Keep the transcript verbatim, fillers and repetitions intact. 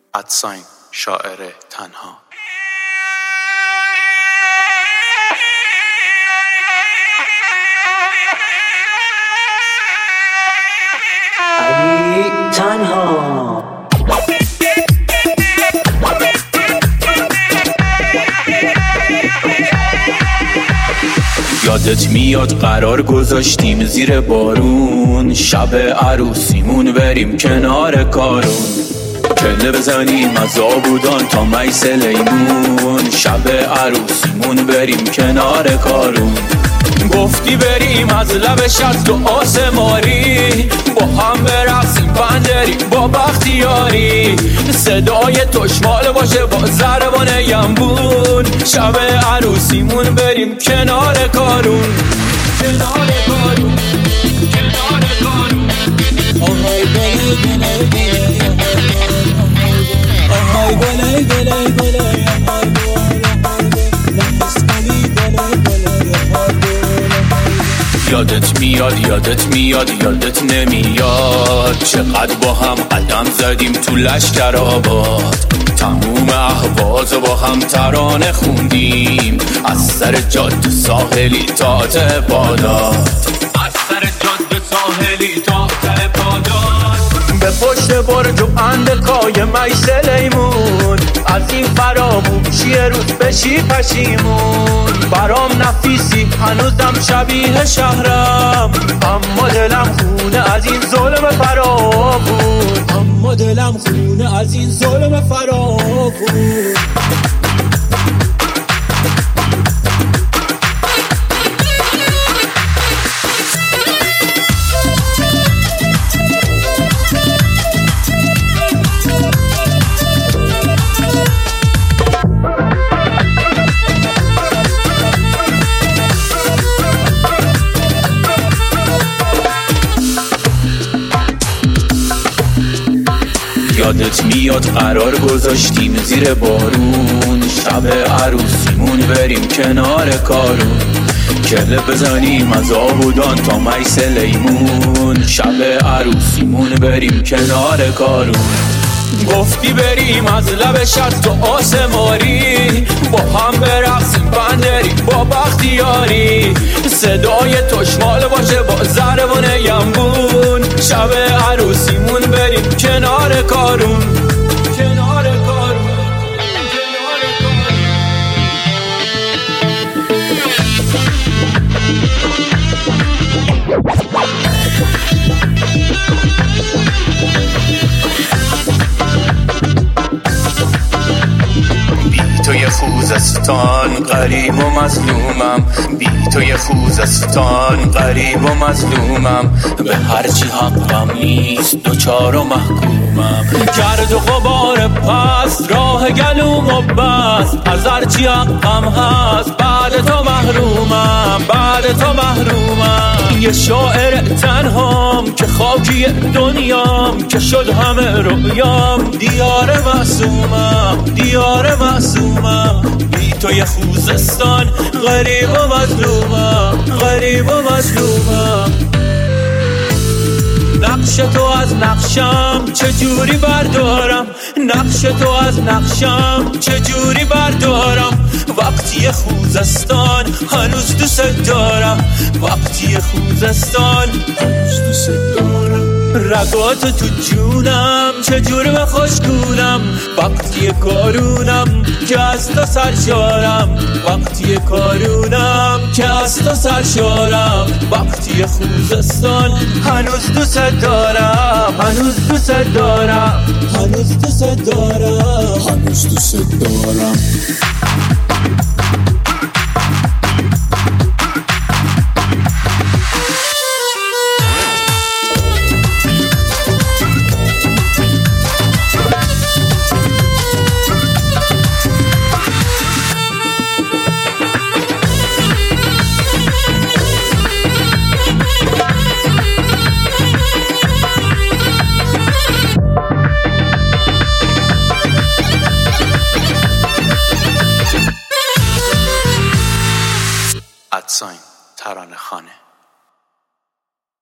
ادساین شاعر تنها. علی تنها. یادت میاد قرار گذاشتیم زیر بارون، شب عروسیمون بریم کنار کارون، کله بزنیم از آبودان تا میس لیمون، شب عروسیمون بریم کنار کارون. گفتی بریم از لب شط تو آسماری، با هم برقصیم بندری با بختیاری، صدای تشمال باشه با ضربان ینبون، شب عروسیمون بریم کنار کارون، کنار کارون، کنار کارون. آهای گلی گلی گلی، آهای گلی گلی گلی، یادت میاد یادت میاد یادت نمیاد، چقدر با هم قدم زدیم تو لشکر آباد، تموم اهواز با هم ترانه خوندیم، از سر جاده ساحلی تا ته باداد، از سر جاده ساحلی تا ته باداد، به پشت برج و اندکای میس لیمون، از این فراموشی روز بشی پشیمون، برام نفیسی هنوزم شبیه شهرم، اما دلم خونه از این ظلم فراوون، اما دلم خونه از این ظلم فراوون. یادت میاد قرار گذاشتیم زیر بارون، شب عروسیمون بریم کنار کارون، کله بزنیم از آبودان تا میس لیمون، شب عروسیمون بریم کنار کارون. گفتی بریم از لب شط تو آسماری، با هم برقصیم بندری با بختیاری، صدای تشمال باشه با ضربان ینبون، شب عروسیمون بریم کنار کارون، کنار کارون، کنار کارون. بی توی خوزستان غریب و مظلومم، بی توی خوزستان غریب و مظلومم، به هرچی حقم نیست دوچار و محکومم، گرد و غبار پس راه گلوم و بس، از هرچی حقم هست بعد تو محرومم، بعد تو محرومم. یه شاعر تنهام که خاکی دنیام، که شد همه رویام، دیار معصومم، دیار معصومم، بی توی خوزستان غریب و مظلومم، غریب و مظلومم. نقش تو از نقشم چجوری بردارم، نقش تو از نقشم چجوری بردارم، وقتی خوزستان هنوز دوست دارم، وقتی خوزستان هنوز دوست دارم. رگات تو جونم چجور به خوشگونم، وقتی کارونم که از تو سرشارم، وقتی کارونم که از تو سرشارم، وقتی خوزستان هنوز دوست دارم، هنوز دوست دارم، هنوز دوست دارم، هنوز دوست دارم.